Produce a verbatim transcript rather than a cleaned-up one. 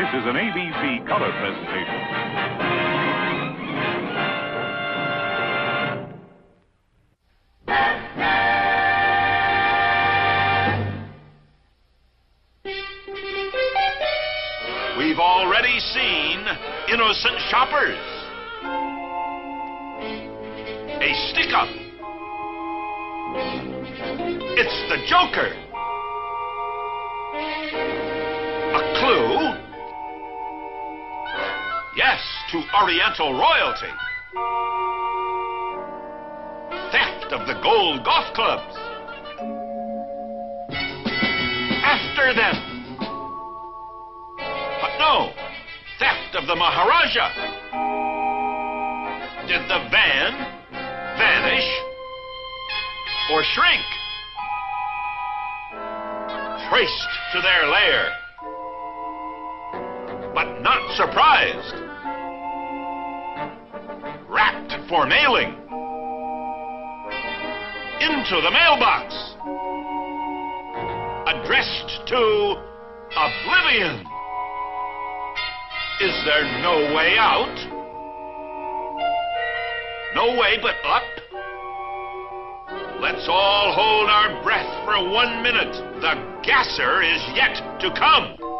This is an A B C color presentation. We've already seen innocent shoppers. A stick-up. It's the Joker. A clue? Yes, to Oriental royalty. Theft of the gold golf clubs. After them. But no, theft of the Maharaja. Did the van vanish or shrink? Traced to their lair, but not surprised. Wrapped for mailing. Into the mailbox. Addressed to oblivion. Is there no way out? No way but up? Let's all hold our breath for one minute. The gasser is yet to come.